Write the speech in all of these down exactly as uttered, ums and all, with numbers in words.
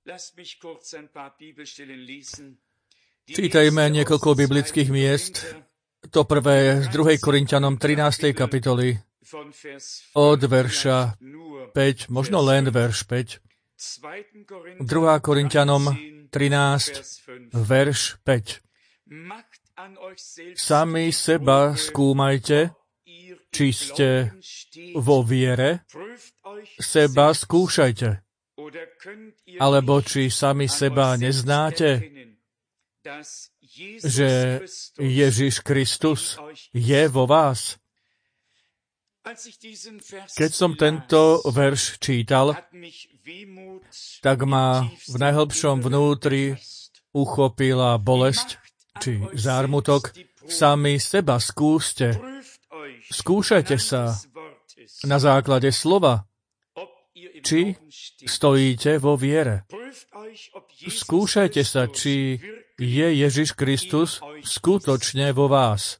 Čítajme niekoľko biblických miest. To prvé z druhej Korinťanom trinástej kapitoly od verša päť, možno len verš päť. druhá Korinťanom trinásť, verš päť. Sami seba skúmajte, či ste vo viere, seba skúšajte. Alebo či sami seba neznáte, že Ježiš Kristus je vo vás. Keď som tento verš čítal, tak ma v najhlbšom vnútri uchopila bolesť, či zármutok. Sami seba skúste. Skúšajte sa na základe slova, či stojíte vo viere. Skúšajte sa, či je Ježiš Kristus skutočne vo vás.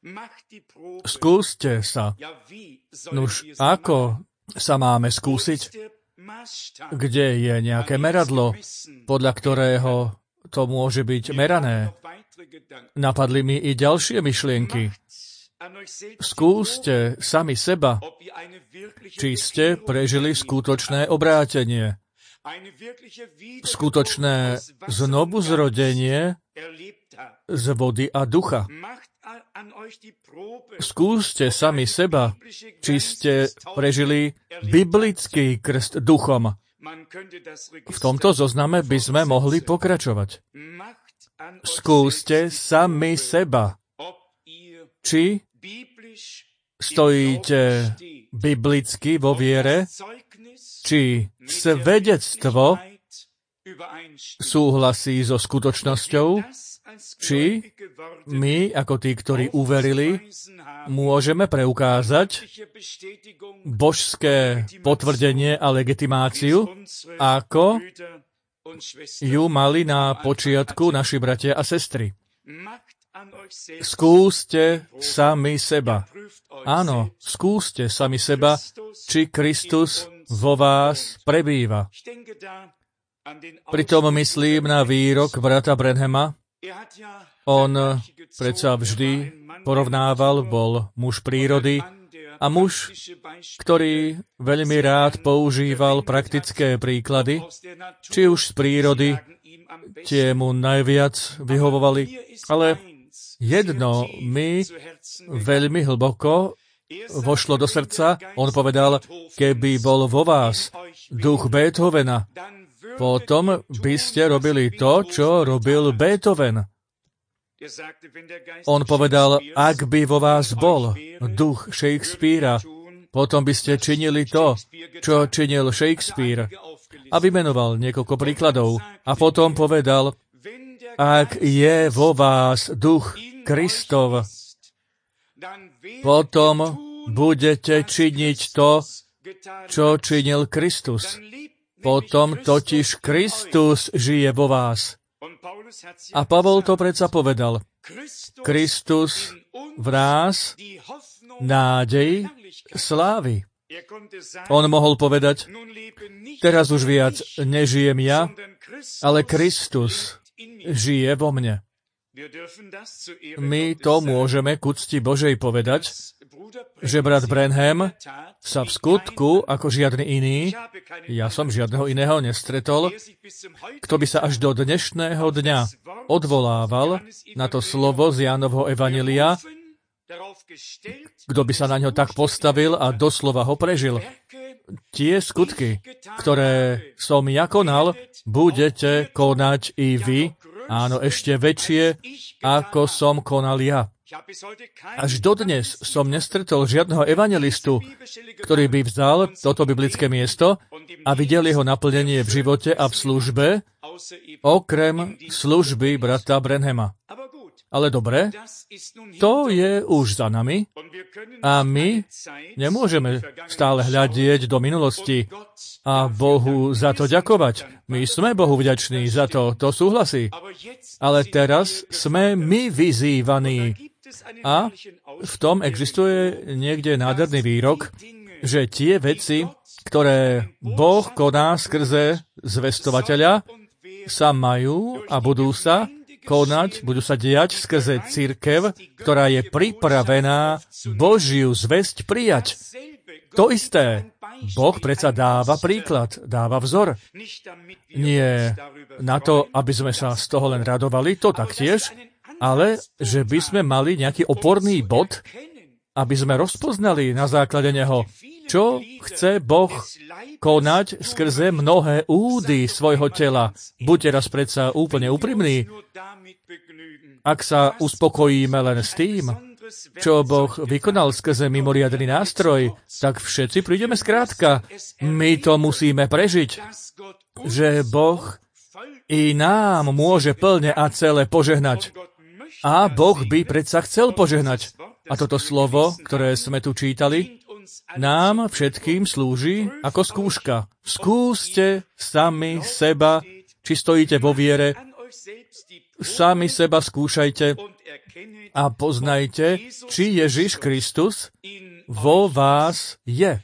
Skúste sa. Nuž, ako sa máme skúsiť? Kde je nejaké meradlo, podľa ktorého to môže byť merané? Napadli mi i ďalšie myšlienky. Skúste sami seba, či ste prežili skutočné obrátenie, skutočné znovuzrodenie z vody a ducha. Skúste sami seba, či ste prežili biblický krst duchom. V tomto zozname by sme mohli pokračovať. Skúste sami seba, či stojíte biblicky vo viere, či svedectvo súhlasí so skutočnosťou, či my, ako tí, ktorí uverili, môžeme preukázať božské potvrdenie a legitimáciu, ako ju mali na počiatku naši bratia a sestry. Skúste sami seba. Áno, skúste sami seba, či Kristus vo vás prebýva. Pritom myslím na výrok brata Branhama. On predsa vždy porovnával, bol muž prírody a muž, ktorý veľmi rád používal praktické príklady, či už z prírody, tie mu najviac vyhovovali, ale jedno mi veľmi hlboko vošlo do srdca. On povedal, keby bol vo vás duch Beethovena, potom by ste robili to, čo robil Beethoven. On povedal, ak by vo vás bol duch Shakespearea, potom by ste činili to, čo činil Shakespeare. A vymenoval niekoľko príkladov. A potom povedal, ak je vo vás duch Kristov, potom budete činiť to, čo činil Kristus. Potom totiž Kristus žije vo vás. A Pavol to predsa povedal. Kristus v nás nádej slávy. On mohol povedať, teraz už viac nežijem ja, ale Kristus žije vo mne. My to môžeme k úcti Božej povedať, že brat Branham sa v skutku, ako žiadny iný, ja som žiadneho iného nestretol, kto by sa až do dnešného dňa odvolával na to slovo z Jánovho evanjelia, kto by sa na ňo tak postavil a doslova ho prežil. Tie skutky, ktoré som ja konal, budete konať i vy, áno, ešte väčšie, ako som konal ja. Až dodnes som nestretol žiadneho evangelistu, ktorý by vzal toto biblické miesto a videl jeho naplnenie v živote a v službe, okrem služby brata Branhama. Ale dobre, to je už za nami a my nemôžeme stále hľadieť do minulosti a Bohu za to ďakovať. My sme Bohu vďační za to, to súhlasí. Ale teraz sme my vyzývaní. A v tom existuje niekde nádherný výrok, že tie veci, ktoré Boh koná skrze zvestovateľa, sa majú a budú sa konať, budú sa diať skrze cirkev, ktorá je pripravená Božiu zvesť prijať. To isté. Boh predsa dáva príklad, dáva vzor. Nie na to, aby sme sa z toho len radovali, to taktiež, ale že by sme mali nejaký oporný bod, aby sme rozpoznali na základe neho, čo chce Boh konať skrze mnohé údy svojho tela. Buďte raz predsa úplne úprimní. Ak sa uspokojíme len s tým, čo Boh vykonal skrze mimoriadny nástroj, tak všetci prídeme skrátka. My to musíme prežiť, že Boh i nám môže plne a celé požehnať. A Boh by predsa chcel požehnať. A toto slovo, ktoré sme tu čítali, nám všetkým slúži ako skúška. Skúste sami seba, či stojíte vo viere, sami seba skúšajte a poznajte, či Ježiš Kristus vo vás je.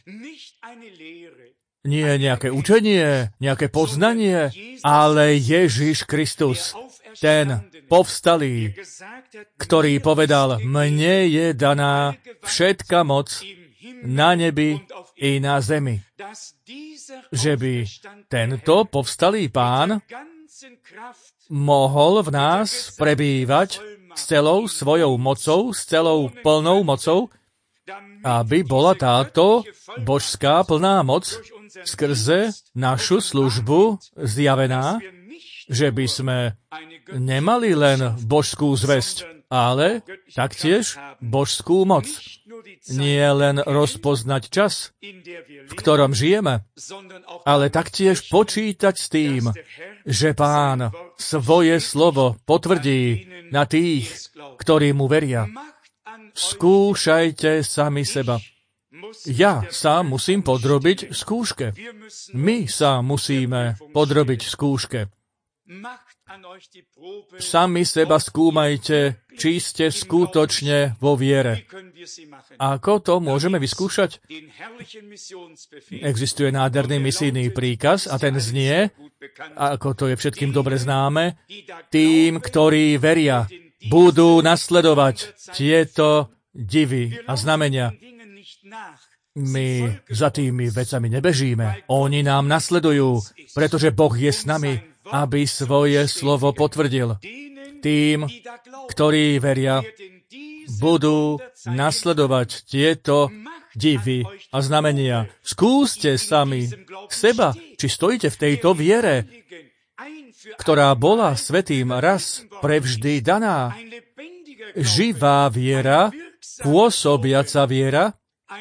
Nie nejaké učenie, nejaké poznanie, ale Ježiš Kristus, ten povstalý, ktorý povedal, mne je daná všetka moc na nebi i na zemi. Že by tento povstalý Pán mohol v nás prebývať s celou svojou mocou, s celou plnou mocou, aby bola táto božská plná moc skrze našu službu zjavená, že by sme nemali len božskú zvesť, ale taktiež božskú moc. Nie len rozpoznať čas, v ktorom žijeme, ale taktiež počítať s tým, že Pán svoje slovo potvrdí na tých, ktorí mu veria. Skúšajte sami seba. Ja sa musím podrobiť skúške. My sa musíme podrobiť skúške. Sami seba skúmajte, či ste skutočne vo viere. Ako to môžeme vyskúšať? Existuje nádherný misijný príkaz a ten znie, ako to je všetkým dobre známe, tým, ktorí veria, budú nasledovať tieto divy a znamenia. My za tými vecami nebežíme. Oni nám nasledujú, pretože Boh je s nami, aby svoje slovo potvrdil. Tým, ktorí veria, budú nasledovať tieto divy a znamenia. Skúste sami seba, či stojíte v tejto viere, ktorá bola svätým raz prevždy daná. Živá viera, pôsobiaca viera,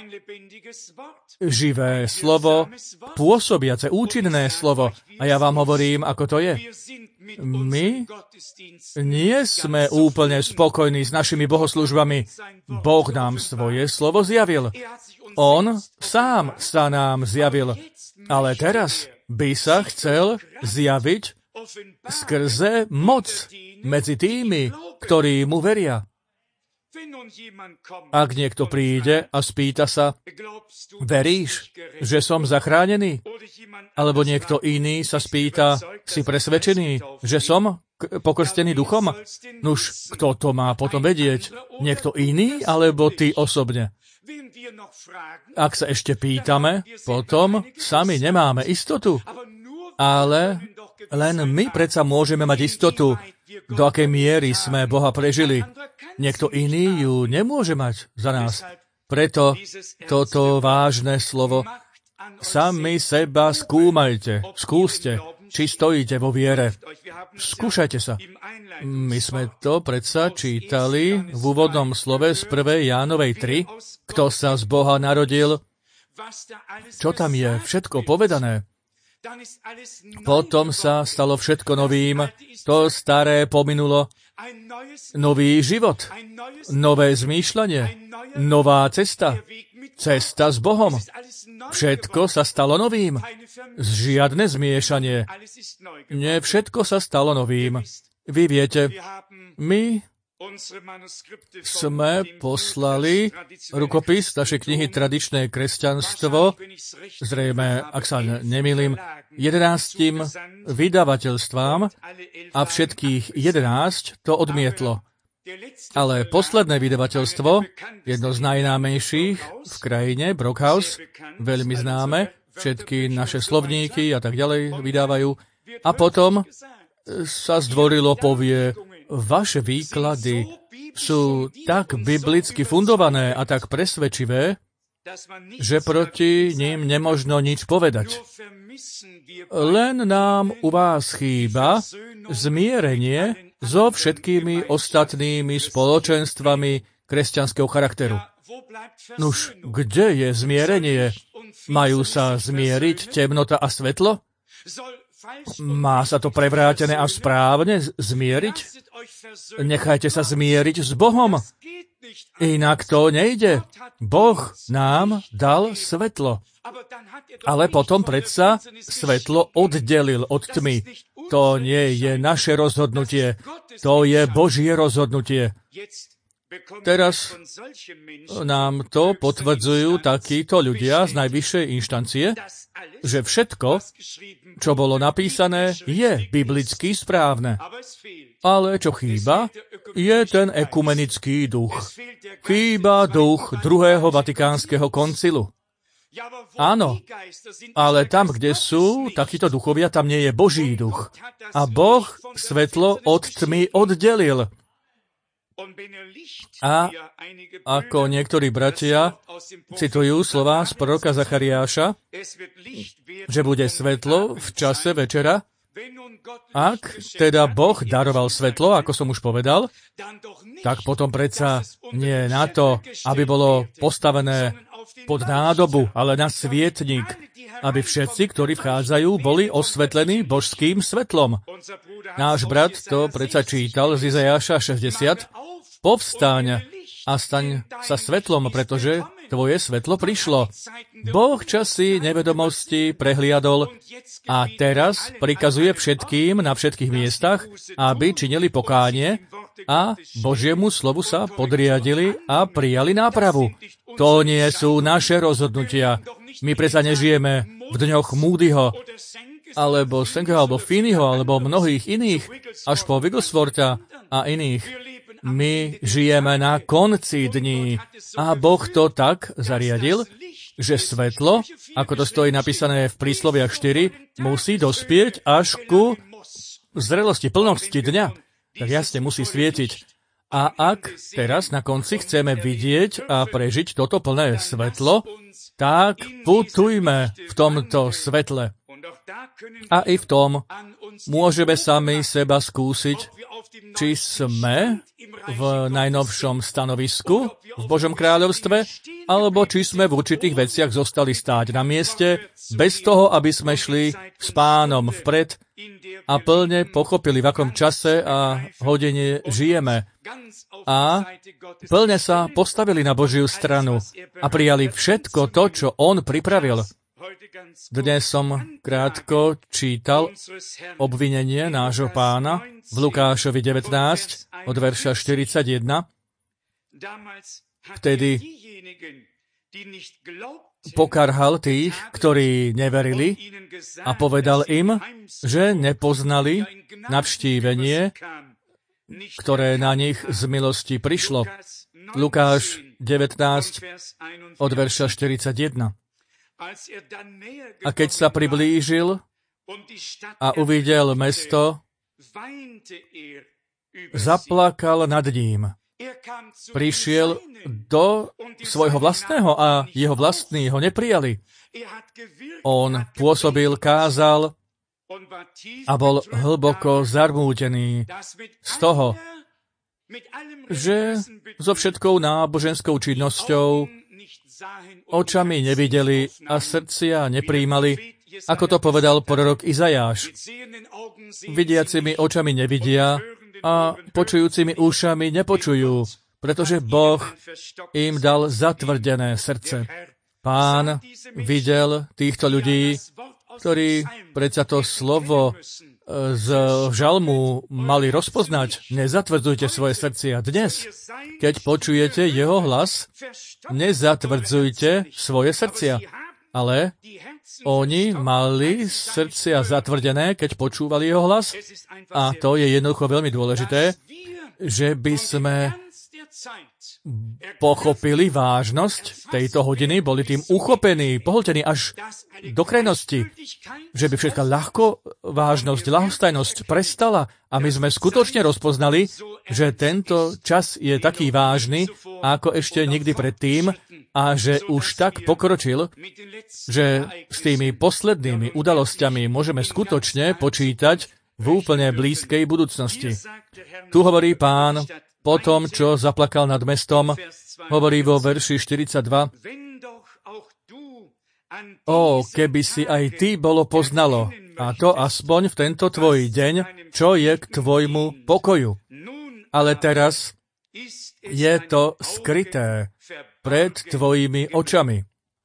živé slovo, pôsobiace, účinné slovo. A ja vám hovorím, ako to je. My nie sme úplne spokojní s našimi bohoslužbami. Boh nám svoje slovo zjavil. On sám sa nám zjavil. Ale teraz by sa chcel zjaviť skrze moc medzi tými, ktorí mu veria. Ak niekto príde a spýta sa, veríš, že som zachránený? Alebo niekto iný sa spýta, si presvedčený, že som pokrstený duchom? Nuž, kto to má potom vedieť? Niekto iný, alebo ty osobne? Ak sa ešte pýtame, potom sami nemáme istotu. Ale len my predsa môžeme mať istotu, do akej miery sme Boha prežili. Niekto iný ju nemôže mať za nás. Preto toto vážne slovo, sami seba skúmajte, skúste, či stojíte vo viere. Skúšajte sa. My sme to predsa čítali v úvodnom slove z prvej Jánovej tri, kto sa z Boha narodil, čo tam je všetko povedané. Potom sa stalo všetko novým, to staré pominulo, nový život, nové zmýšľanie, nová cesta, cesta s Bohom. Všetko sa stalo novým. Žiadne zmiešanie. Nie všetko sa stalo novým. Vy viete, my sme poslali rukopis našej knihy Tradičné kresťanstvo, zrejme, ak sa nemýlim, jedenástim vydavateľstvám a všetkých jedenásť to odmietlo. Ale posledné vydavateľstvo, jedno z najnámejších v krajine, Brockhaus, veľmi známe, všetky naše slovníky a tak ďalej vydávajú. A potom sa zdvorilo povie, vaše výklady sú tak biblicky fundované a tak presvedčivé, že proti ním nemožno nič povedať. Len nám u vás chýba zmierenie so všetkými ostatnými spoločenstvami kresťanského charakteru. Nuž, kde je zmierenie? Majú sa zmieriť temnota a svetlo? Má sa to prevrátené a správne zmieriť? Nechajte sa zmieriť s Bohom. Inak to nejde. Boh nám dal svetlo. Ale potom predsa svetlo oddelil od tmy. To nie je naše rozhodnutie. To je Božie rozhodnutie. Teraz nám to potvrdzujú takíto ľudia z najvyššej inštancie, že všetko, čo bolo napísané, je biblicky správne. Ale čo chýba, je ten ekumenický duch. Chýba duch druhého Vatikánskeho koncilu. Áno, ale tam, kde sú takíto duchovia, tam nie je Boží duch. A Boh svetlo od tmy oddelil. A ako niektorí bratia citujú slová z proroka Zachariáša, že bude svetlo v čase večera, ak teda Boh daroval svetlo, ako som už povedal, tak potom predsa nie na to, aby bolo postavené pod nádobu, ale na svietnik, aby všetci, ktorí vchádzajú, boli osvetlení božským svetlom. Náš brat to predsa čítal z Izajáša šesťdesiat. Povstaň a staň sa svetlom, pretože tvoje svetlo prišlo. Boh časy nevedomosti prehliadol a teraz prikazuje všetkým na všetkých miestach, aby činili pokánie a Božiemu slovu sa podriadili a prijali nápravu. To nie sú naše rozhodnutia. My predsa nežijeme v dňoch Moodyho, alebo Senkeho, alebo Finneyho, alebo mnohých iných, až po Wiggleswortha a iných. My žijeme na konci dní a Boh to tak zariadil, že svetlo, ako to stojí napísané v prísloviach štyri, musí dospieť až ku zrelosti, plnosti dňa. Tak jasne musí svietiť. A ak teraz na konci chceme vidieť a prežiť toto plné svetlo, tak putujme v tomto svetle. A i v tom môžeme sami seba skúsiť, či sme v najnovšom stanovisku v Božom kráľovstve, alebo či sme v určitých veciach zostali stáť na mieste, bez toho, aby sme šli s Pánom vpred a plne pochopili, v akom čase a hodine žijeme. A plne sa postavili na Božiu stranu a prijali všetko to, čo On pripravil. Dnes som krátko čítal obvinenie nášho Pána v Lukášovi devätnásť od verša štyridsaťjeden. Vtedy pokarhal tých, ktorí neverili a povedal im, že nepoznali navštívenie, ktoré na nich z milosti prišlo. Lukáš devätnásť od verša štyridsaťjeden. A keď sa priblížil a uvidel mesto, zaplakal nad ním. Prišiel do svojho vlastného a jeho vlastní ho neprijali. On pôsobil, kázal a bol hlboko zarmútený z toho, že so všetkou náboženskou činnosťou očami nevideli a srdcia nepríjmali, ako to povedal prorok Izajáš. Vidiacimi očami nevidia a počujúcimi ušami nepočujú, pretože Boh im dal zatvrdené srdce. Pán videl týchto ľudí, ktorí predsa to slovo z žalmu mali rozpoznať. Nezatvrdzujte svoje srdcia. Dnes, keď počujete jeho hlas, nezatvrdzujte svoje srdcia. Ale oni mali srdcia zatvrdené, keď počúvali jeho hlas. A to je jednoducho veľmi dôležité, že by sme pochopili vážnosť tejto hodiny, boli tým uchopení, pohltení až do krajnosti, že by všetká ľahko vážnosť, ľahostajnosť prestala a my sme skutočne rozpoznali, že tento čas je taký vážny, ako ešte nikdy predtým a že už tak pokročil, že s tými poslednými udalosťami môžeme skutočne počítať v úplne blízkej budúcnosti. Tu hovorí Pán, po tom, čo zaplakal nad mestom, hovorí vo verši štyridsaťdva, o, keby si aj ty bolo poznalo, a to aspoň v tento tvoj deň, čo je k tvojmu pokoju. Ale teraz je to skryté pred tvojimi očami.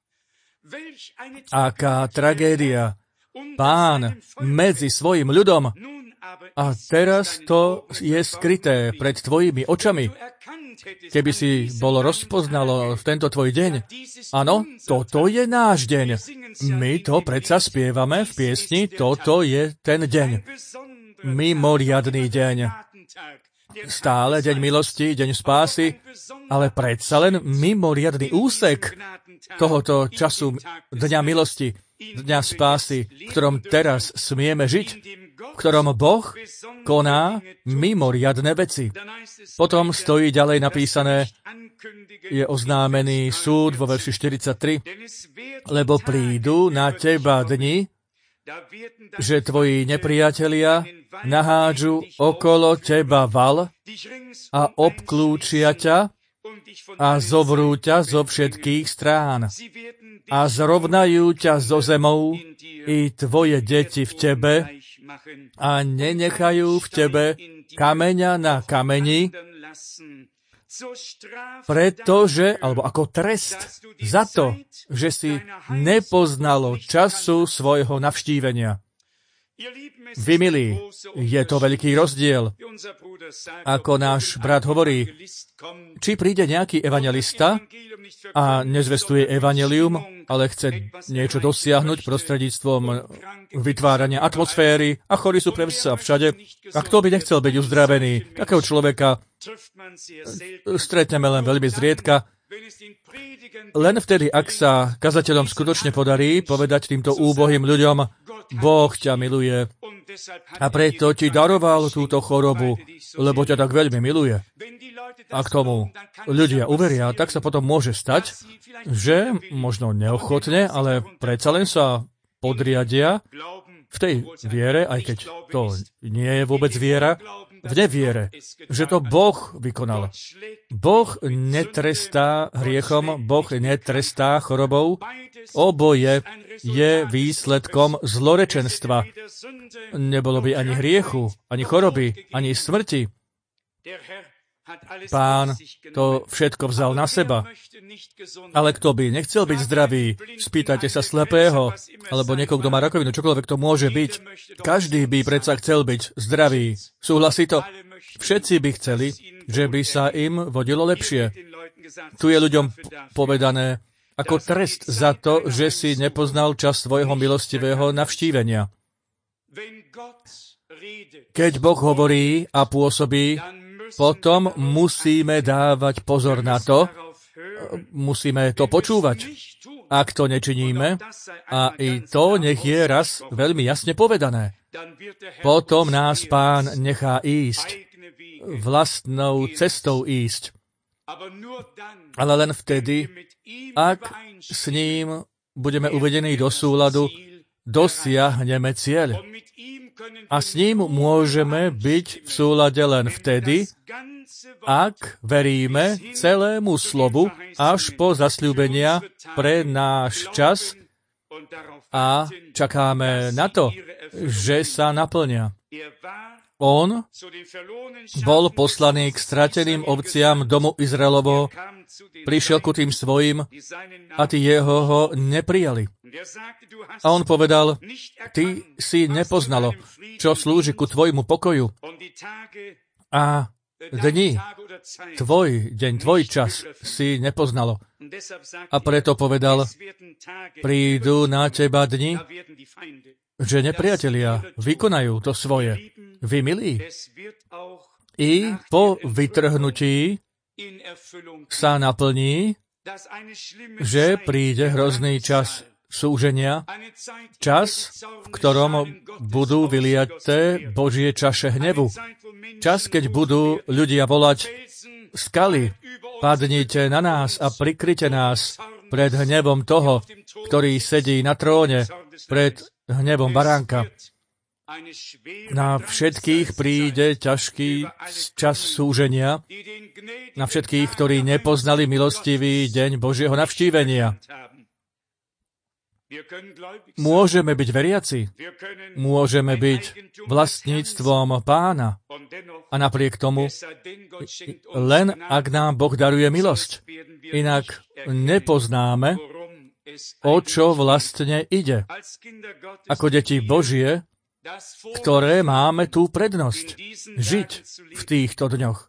Aká tragédia. Pán medzi svojim ľudom. A teraz to je skryté pred tvojimi očami. Keby si bolo rozpoznalo v tento tvoj deň. Áno, toto je náš deň. My to predsa spievame v piesni, toto je ten deň. Mimoriadny deň. Stále deň milosti, deň spásy, ale predsa len mimoriadny úsek tohoto času dňa milosti, dňa spásy, v ktorom teraz smieme žiť, v ktorom Boh koná mimoriadne veci. Potom stojí ďalej napísané, je oznámený súd vo verši štyridsaťtri, lebo prídu na teba dni, že tvoji nepriatelia nahádžu okolo teba val a obklúčia ťa a zovrú ťa zo všetkých strán a zrovnajú ťa zo zemou i tvoje deti v tebe a nenechajú v tebe kameňa na kameni, pretože, alebo ako trest za to, že si nepoznalo času svojho navštívenia. Vy, milí, je to veľký rozdiel. Ako náš brat hovorí, či príde nejaký evangelista a nezvestuje evanjelium, ale chce niečo dosiahnuť prostredníctvom vytvárania atmosféry a chorí sú pre sa všade. A kto by nechcel byť uzdravený? Takého človeka stretneme len veľmi zriedka. Len vtedy, ak sa kazateľom skutočne podarí povedať týmto úbohým ľuďom, Boh ťa miluje a preto ti daroval túto chorobu, lebo ťa tak veľmi miluje. A k tomu ľudia uveria, tak sa potom môže stať, že možno neochotne, ale predsa len sa podriadia v tej viere, aj keď to nie je vôbec viera, v neviere, že to Boh vykonal. Boh netrestá hriechom, Boh netrestá chorobou. Oboje je výsledkom zlorečenstva. Nebolo by ani hriechu, ani choroby, ani smrti. Pán to všetko vzal na seba. Ale kto by nechcel byť zdravý? Spýtajte sa slepého, alebo niekoho, kto má rakovinu, čokoľvek to môže byť. Každý by predsa chcel byť zdravý. Súhlasí to? Všetci by chceli, že by sa im vodilo lepšie. Tu je ľuďom povedané ako trest za to, že si nepoznal čas svojho milostivého navštívenia. Keď Boh hovorí a pôsobí, potom musíme dávať pozor na to, musíme to počúvať. Ak to nečiníme, a i to nech je raz veľmi jasne povedané, potom nás Pán nechá ísť, vlastnou cestou ísť. Ale len vtedy, ak s ním budeme uvedení do súladu, dosiahneme cieľ. A s ním môžeme byť v súlade len vtedy, ak veríme celému slovu až po zasľúbenia pre náš čas a čakáme na to, že sa naplnia. On bol poslaný k strateným ovciam domu Izraelovo, prišiel ku tým svojim a tí jeho ho neprijali. A on povedal, ty si nepoznalo, čo slúži ku tvojmu pokoju. A dni, tvoj deň, tvoj čas si nepoznalo. A preto povedal, prídu na teba dni, že nepriatelia vykonajú to svoje. Vy milí. I po vytrhnutí sa naplní, že príde hrozný čas súženia, čas, v ktorom budú vyliaté Božie čaše hnevu. Čas, keď budú ľudia volať, skaly, padnite na nás a prikryte nás pred hnevom toho, ktorý sedí na tróne, pred hnevom baránka. Na všetkých príde ťažký čas súženia, na všetkých, ktorí nepoznali milostivý deň Božieho navštívenia. Môžeme byť veriaci, môžeme byť vlastníctvom Pána a napriek tomu, len ak nám Boh daruje milosť, inak nepoznáme, o čo vlastne ide. Ako deti Božie, ktoré máme tú prednosť žiť v týchto dňoch.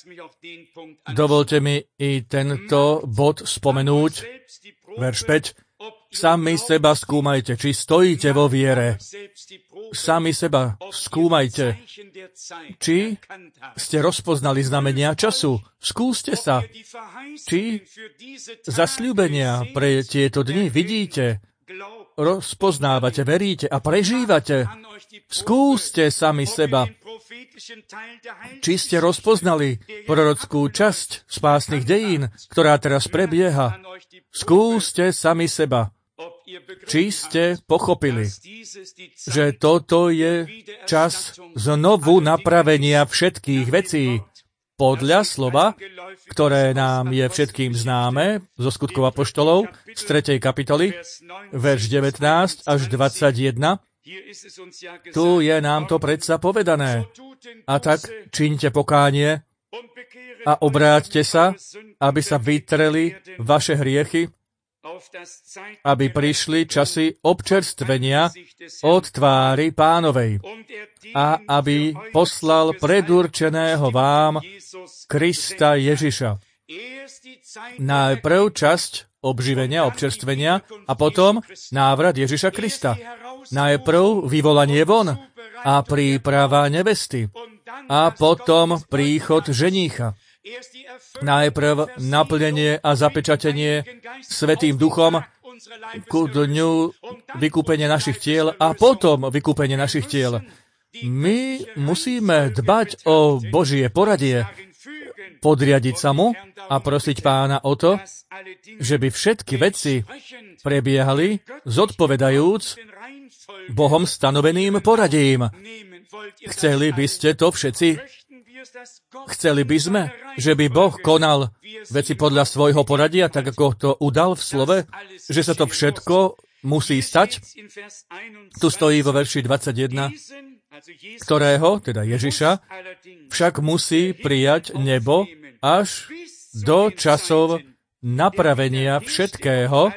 Dovolte mi i tento bod spomenúť, verš päť. Sami seba skúmajte, či stojíte vo viere. Sami seba skúmajte, či ste rozpoznali znamenia času. Skúste sa, či zasľúbenia pre tieto dni vidíte, rozpoznávate, veríte a prežívate. Skúste sami seba, či ste rozpoznali prorockú časť spásnych dejín, ktorá teraz prebieha. Skúste sami seba, či ste pochopili, že toto je čas znovu napravenia všetkých vecí podľa slova, ktoré nám je všetkým známe zo Skutkov apoštolov z tretej kapitoly, verš devätnásť až dvadsaťjeden. Tu je nám to predsa povedané. A tak čiňte pokánie a obráťte sa, aby sa vytreli vaše hriechy, aby prišli časy občerstvenia od tvári Pánovej a aby poslal predurčeného vám Krista Ježiša. Najprv časť obživenia, občerstvenia a potom návrat Ježiša Krista. Najprv vyvolanie von a príprava nevesty a potom príchod ženícha. Najprv naplnenie a zapečatenie Svätým Duchom ku dňu vykúpenia našich tiel a potom vykúpenie našich tiel. My musíme dbať o Božie poradie, podriadiť sa mu a prosiť Pána o to, že by všetky veci prebiehali zodpovedajúc Bohom stanoveným poradím. Chceli by ste to všetci? Chceli by sme, že by Boh konal veci podľa svojho poradia, tak ako to udal v slove, že sa to všetko musí stať? Tu stojí vo verši dvadsaťjeden, ktorého, teda Ježiša, však musí prijať nebo až do časov napravenia všetkého,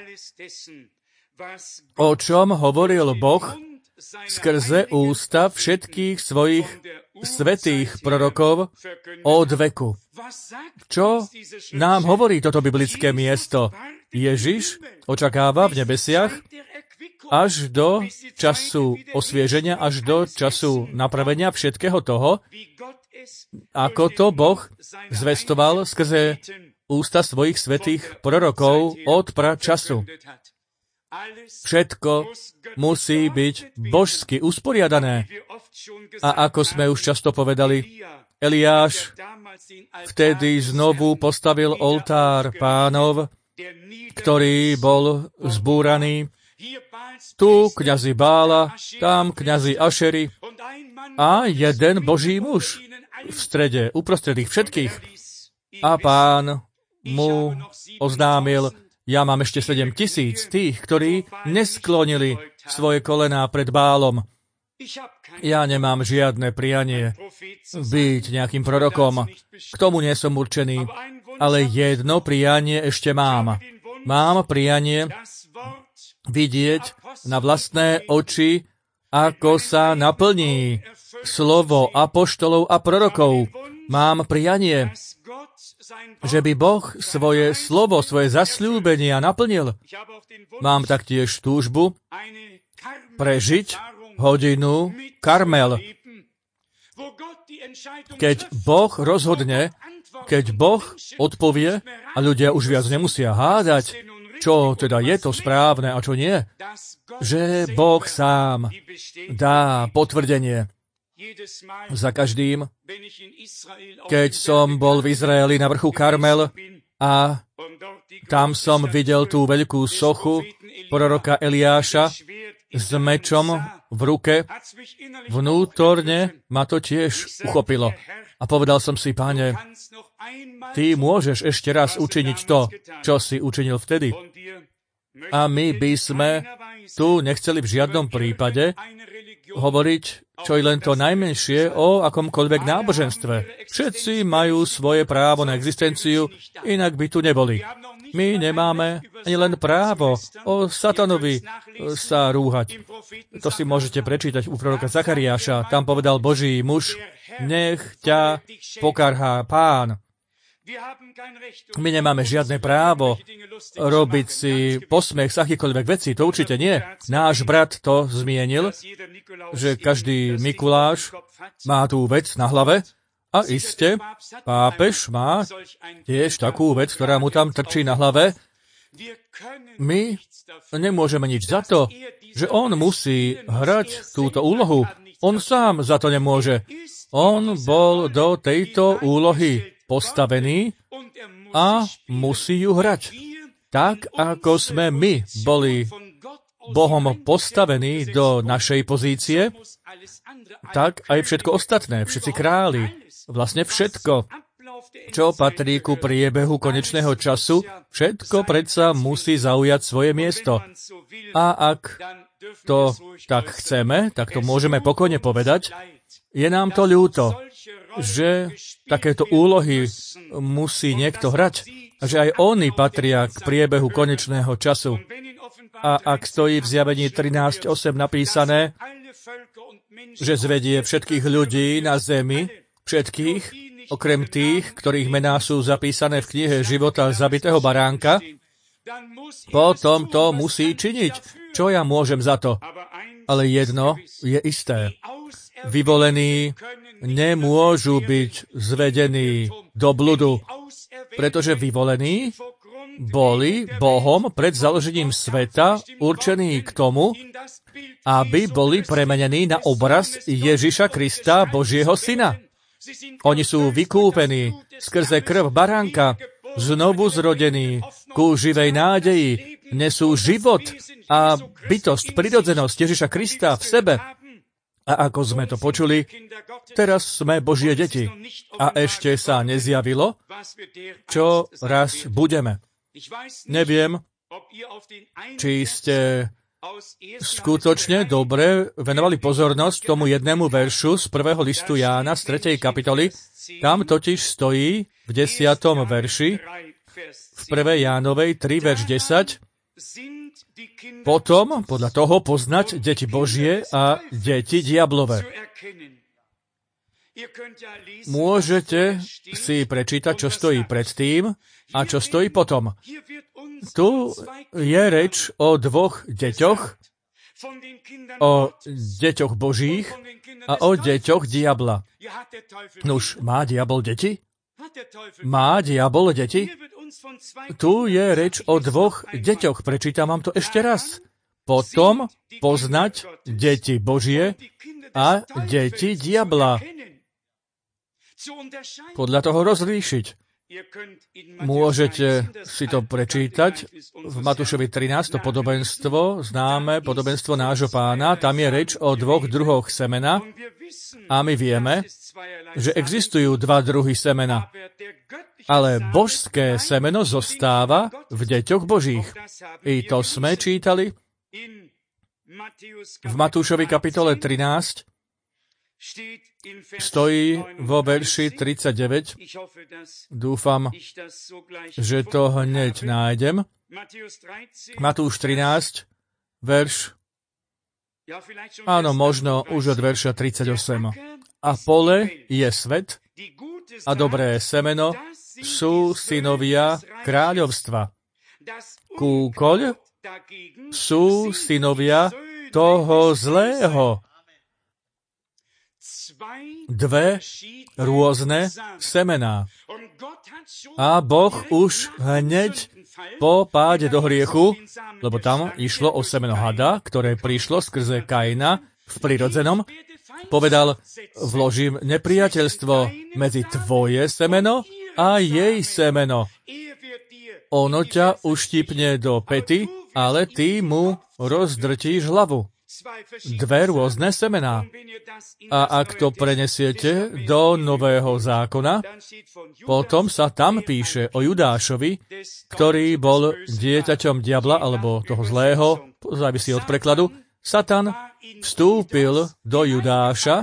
o čom hovoril Boh skrze ústa všetkých svojich svätých prorokov od veku. Čo nám hovorí toto biblické miesto? Ježiš očakáva v nebesiach až do času osvieženia, až do času napravenia všetkého toho, ako to Boh zvestoval skrze ústa svojich svätých prorokov od pračasu. Všetko musí byť božsky usporiadané. A ako sme už často povedali, Eliáš vtedy znovu postavil oltár Pánov, ktorý bol zbúraný. Tu kňazi Bála, tam kňazi Ašery a jeden Boží muž v strede, uprostred ich všetkých. A Pán mu oznámil, ja mám ešte sedem tisíc tých, ktorí nesklonili svoje kolená pred Bálom. Ja nemám žiadne prianie byť nejakým prorokom. K tomu nie som určený. Ale jedno prianie ešte mám. Mám prianie vidieť na vlastné oči, ako sa naplní slovo apoštolov a prorokov. Mám prianie, že by Boh svoje slovo, svoje zasľúbenia naplnil. Mám taktiež túžbu prežiť hodinu Karmel. Keď Boh rozhodne, keď Boh odpovie a ľudia už viac nemusia hádať, čo teda je to správne a čo nie, že Boh sám dá potvrdenie. Za každým, keď som bol v Izraeli na vrchu Karmel a tam som videl tú veľkú sochu proroka Eliáša s mečom v ruke, vnútorne ma to tiež uchopilo. A povedal som si, Pane, ty môžeš ešte raz učiniť to, čo si učinil vtedy. A my by sme tu nechceli v žiadnom prípade hovoriť čo i len to najmenšie o akomkoľvek náboženstve. Všetci majú svoje právo na existenciu, inak by tu neboli. My nemáme ani len právo o satanovi sa rúhať. To si môžete prečítať u proroka Zachariáša. Tam povedal Boží muž, nech ťa pokarhá Pán. My nemáme žiadne právo robiť si posmech z akýkoľvek veci, to určite nie. Náš brat to zmienil, že každý Mikuláš má tú vec na hlave a iste pápež má tiež takú vec, ktorá mu tam trčí na hlave. My nemôžeme nič za to, že on musí hrať túto úlohu. On sám za to nemôže. On bol do tejto úlohy postavený a musí ju hrať. Tak, ako sme my boli Bohom postavení do našej pozície, tak aj všetko ostatné, všetci králi, vlastne všetko, čo patrí ku priebehu konečného času, všetko predsa musí zaujať svoje miesto. A ak to tak chceme, tak to môžeme pokojne povedať, je nám to ľúto, že takéto úlohy musí niekto hrať a že aj oni patria k priebehu konečného času. A ak stojí v Zjavení trinásť osem napísané, že zvedie všetkých ľudí na zemi, všetkých, okrem tých, ktorých mená sú zapísané v knihe života zabitého baránka, potom to musí činiť. Čo ja môžem za to? Ale jedno je isté. Vyvolení nemôžu byť zvedení do bludu, pretože vyvolení boli Bohom pred založením sveta určení k tomu, aby boli premenení na obraz Ježiša Krista, Božieho Syna. Oni sú vykúpení skrze krv baránka, znovu zrodení ku živej nádeji, nesú život a bytosť, prirodzenosť Ježiša Krista v sebe. A ako sme to počuli, teraz sme Božie deti. A ešte sa nezjavilo, čo raz budeme. Neviem, či ste skutočne dobre venovali pozornosť tomu jednému veršu z prvého listu Jána z tretej kapitoly. Tam totiž stojí v desiatom verši, v prvej Jánovej tri, verš desať, potom, podľa toho, poznať deti Božie a deti diablové. Môžete si prečítať, čo stojí predtým a čo stojí potom. Tu je reč o dvoch deťoch, o deťoch Božích a o deťoch diabla. Nuž, má diabol deti? Má diabol deti? Tu je reč o dvoch deťoch. Prečítam vám to ešte raz. Potom poznať deti Božie a deti diabla. Podľa toho rozlíšiť. Môžete si to prečítať v Matúšovi trinásť, to podobenstvo, známe podobenstvo nášho Pána. Tam je reč o dvoch druhoch semena a my vieme, že existujú dva druhy semena. Ale božské semeno zostáva v deťoch Božích. I to sme čítali v Matúšovi kapitole trinásť, stojí vo verši tridsaťdeväť. Dúfam, že to hneď nájdem. Matúš trinásť, verš, áno, možno už od verša tridsaťosem. A pole je svet a dobré semeno sú synovia kráľovstva. Kúkoľ sú synovia toho zlého. Dve rôzne semená. A Boh už hneď po páde do hriechu, lebo tam išlo o semeno hada, ktoré prišlo skrze Kaina v prirodzenom, povedal, vložím nepriateľstvo medzi tvoje semeno a jej semeno. Ono ťa uštipne do pety, ale ty mu rozdrtíš hlavu. Dve rôzne semená. A ak to prenesiete do Nového zákona, potom sa tam píše o Judášovi, ktorý bol dieťaťom diabla, alebo toho zlého, závisí od prekladu. Satan vstúpil do Judáša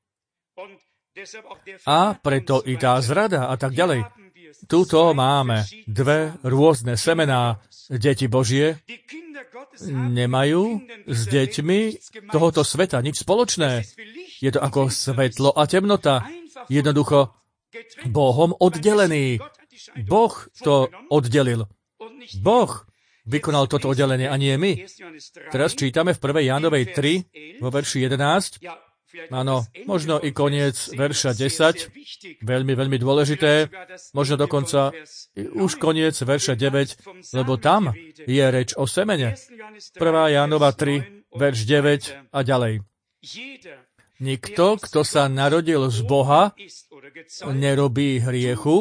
a preto i tá zrada a tak ďalej. Tuto máme dve rôzne semená. Deti Božie nemajú s deťmi tohoto sveta nič spoločné. Je to ako svetlo a temnota. Jednoducho Bohom oddelený. Boh to oddelil. Boh vykonal toto oddelenie a nie my. Teraz čítame v prvej Jánovej tri, vo verši jedenásť. Áno, možno i koniec verša desať, veľmi, veľmi dôležité, možno dokonca už koniec verša deväť, lebo tam je reč o semene. prvá Jánova tri, verš deväť a ďalej. Nikto, kto sa narodil z Boha, nerobí hriechu,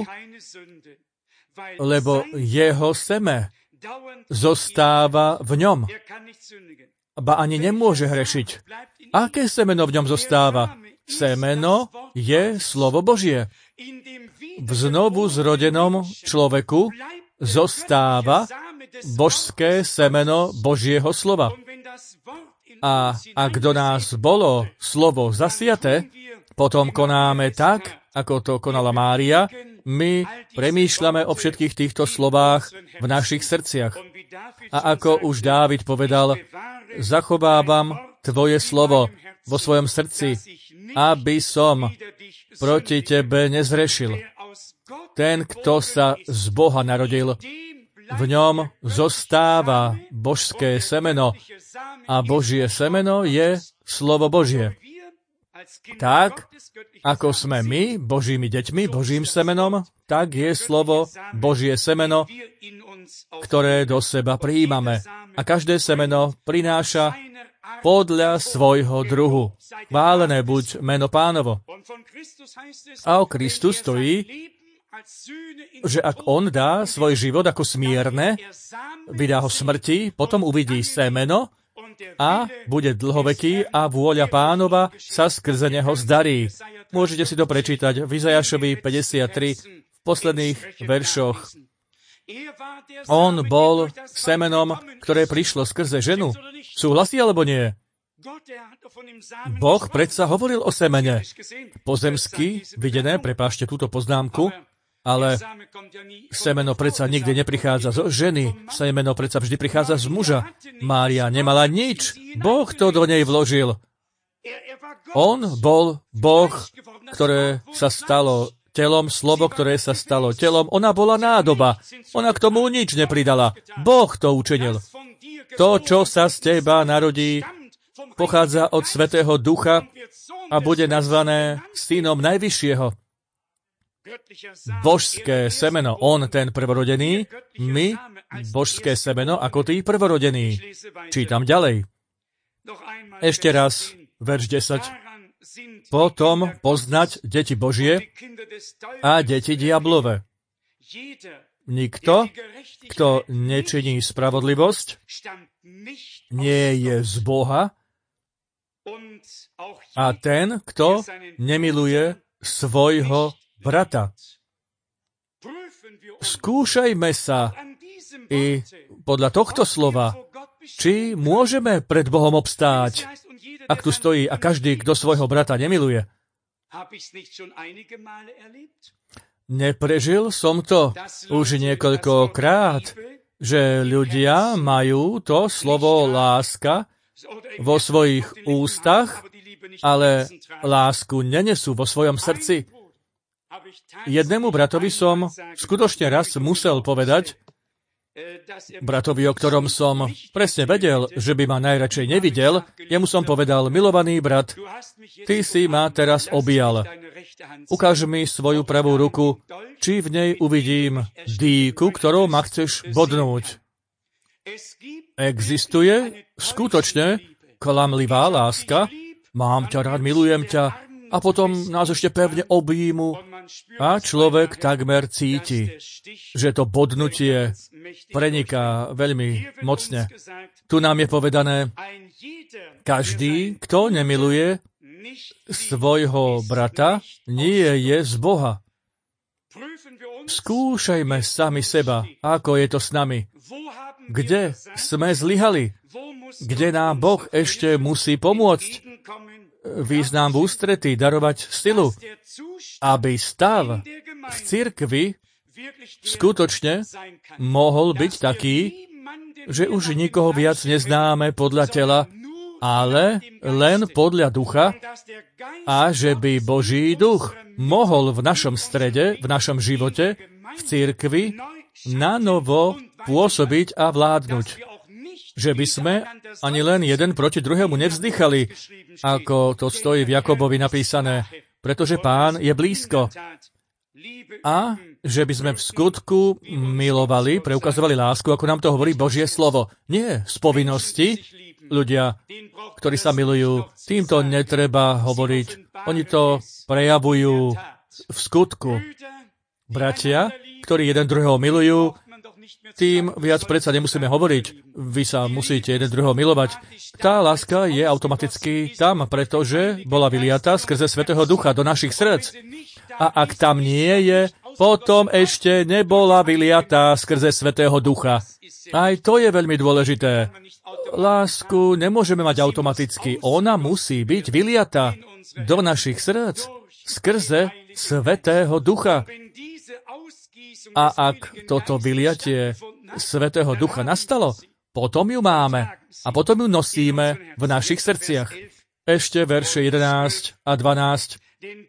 lebo jeho seme zostáva v ňom. Ba ani nemôže hrešiť. Aké semeno v ňom zostáva? Semeno je slovo Božie. V znovu zrodenom človeku zostáva božské semeno Božieho slova. A ak do nás bolo slovo zasiaté, potom konáme tak, ako to konala Mária. My premýšľame o všetkých týchto slovách v našich srdciach. A ako už Dávid povedal, zachovávam tvoje slovo vo svojom srdci, aby som proti tebe nezrešil. Ten, kto sa z Boha narodil, v ňom zostáva božské semeno a Božie semeno je slovo Božie. Tak, ako sme my Božími deťmi, Božím semenom, tak je slovo Božie semeno, ktoré do seba prijímame. A každé semeno prináša podľa svojho druhu. Chválené buď meno Pánovo. A o Kristu stojí, že ak on dá svoj život ako smierne, vydá ho smrti, potom uvidí semeno a bude dlhoveký a vôľa Pánova sa skrze neho zdarí. Môžete si to prečítať v Izajašovi päťdesiattri v posledných veršoch. On bol semenom, ktoré prišlo skrze ženu. Súhlasí alebo nie? Boh predsa hovoril o semene. Pozemsky videné, prepášte túto poznámku, ale semeno predsa nikdy neprichádza zo ženy. Semeno predsa vždy prichádza z muža. Mária nemala nič. Boh to do nej vložil. On bol Boh, ktoré sa stalo telom, slovo, ktoré sa stalo telom. Ona bola nádoba. Ona k tomu nič nepridala. Boh to učinil. To, čo sa z teba narodí, pochádza od Svätého Ducha a bude nazvané synom Najvyššieho. Božské semeno, on ten prvorodený, my božské semeno ako tí prvorodený. Čítam ďalej. Ešte raz, verš desať. Potom poznať deti Božie a deti diablove. Nikto, kto nečiní spravodlivosť, nie je z Boha, a ten, kto nemiluje svojho brata. Skúšajme sa i podľa tohto slova, či môžeme pred Bohom obstáť, ak tu stojí a každý, kto svojho brata nemiluje. Neprežil som to už niekoľkokrát, že ľudia majú to slovo láska vo svojich ústach, ale lásku nenesú vo svojom srdci. Jednému bratovi som skutočne raz musel povedať, bratovi, o ktorom som presne vedel, že by ma najradšej nevidel, jemu som povedal, milovaný brat, ty si ma teraz objal. Ukáž mi svoju pravú ruku, či v nej uvidím dýku, ktorou ma chceš bodnúť. Existuje skutočne klamlivá láska, mám ťa rád, milujem ťa, a potom nás ešte pevne objímu a človek takmer cíti, že to bodnutie preniká veľmi mocne. Tu nám je povedané, každý, kto nemiluje svojho brata, nie je z Boha. Skúšajme sami seba, ako je to s nami. Kde sme zlyhali? Kde nám Boh ešte musí pomôcť? Význam v ústretí, darovať silu, aby stav v cirkvi skutočne mohol byť taký, že už nikoho viac neznáme podľa tela, ale len podľa ducha a že by Boží duch mohol v našom strede, v našom živote, v cirkvi nanovo pôsobiť a vládnuť. Že by sme ani len jeden proti druhému nevzdychali, ako to stojí v Jakobovi napísané, pretože Pán je blízko. A že by sme v skutku milovali, preukazovali lásku, ako nám to hovorí Božie slovo. Nie z povinnosti. Ľudia, ktorí sa milujú, týmto netreba hovoriť. Oni to prejavujú v skutku. Bratia, ktorí jeden druhého milujú, tým viac predsa nemusíme hovoriť. Vy sa musíte jeden druhého milovať. Tá láska je automaticky tam, pretože bola vyliatá skrze Svätého Ducha do našich srdc. A ak tam nie je, potom ešte nebola vyliatá skrze Svätého Ducha. Aj to je veľmi dôležité. Lásku nemôžeme mať automaticky. Ona musí byť vyliatá do našich srdc skrze Svätého Ducha. A ak toto vyliatie Svätého Ducha nastalo, potom ju máme a potom ju nosíme v našich srdciach. Ešte verše jedenásť a dvanásť.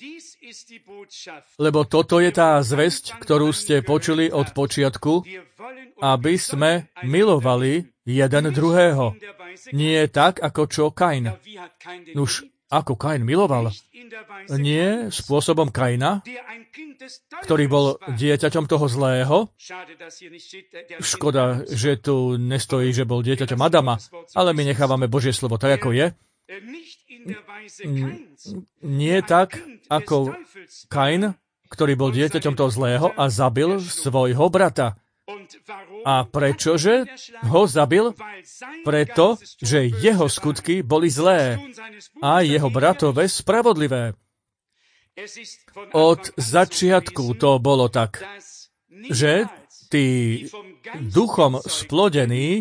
Lebo toto je tá zvesť, ktorú ste počuli od počiatku, aby sme milovali jeden druhého. Nie tak, ako čo Kain. Nuž, ako Kain miloval? Nie spôsobom Kaina, ktorý bol dieťaťom toho zlého. Škoda, že tu nestojí, že bol dieťaťom Adama, ale my nechávame Božie slovo tak, ako je. Nie tak, ako Kain, ktorý bol dieťaťom toho zlého a zabil svojho brata. A prečože ho zabil? Preto, že jeho skutky boli zlé a jeho bratové spravodlivé. Od začiatku to bolo tak, že tí duchom splodení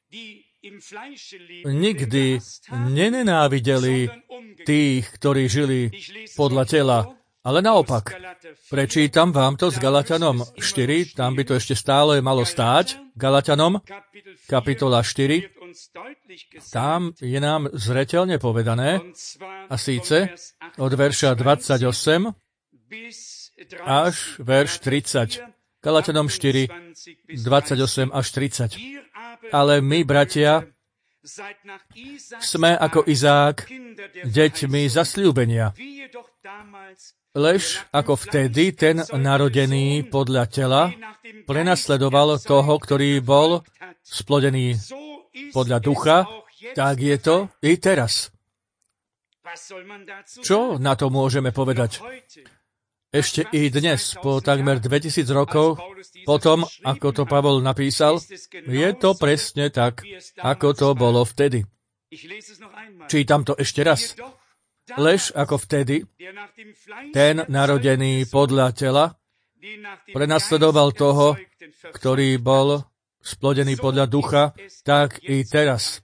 nikdy nenenávideli tých, ktorí žili podľa tela, ale naopak. Prečítam vám to s Galatianom štyri, tam by to ešte stále malo stáť. Galatianom, kapitola štyri, tam je nám zreteľne povedané, a síce od verša dvadsaťosem až verš tridsať. Galatianom štyri, dvadsaťosem až tridsať. Ale my, bratia, sme ako Izák deťmi zasľúbenia. Lež ako vtedy ten narodený podľa tela prenasledoval toho, ktorý bol splodený podľa ducha, tak je to i teraz. Čo na to môžeme povedať? Ešte i dnes, po takmer dvetisíc rokov, potom, ako to Pavol napísal, je to presne tak, ako to bolo vtedy. Čítam to ešte raz. Lež ako vtedy, ten narodený podľa tela prenasledoval toho, ktorý bol splodený podľa ducha, tak i teraz.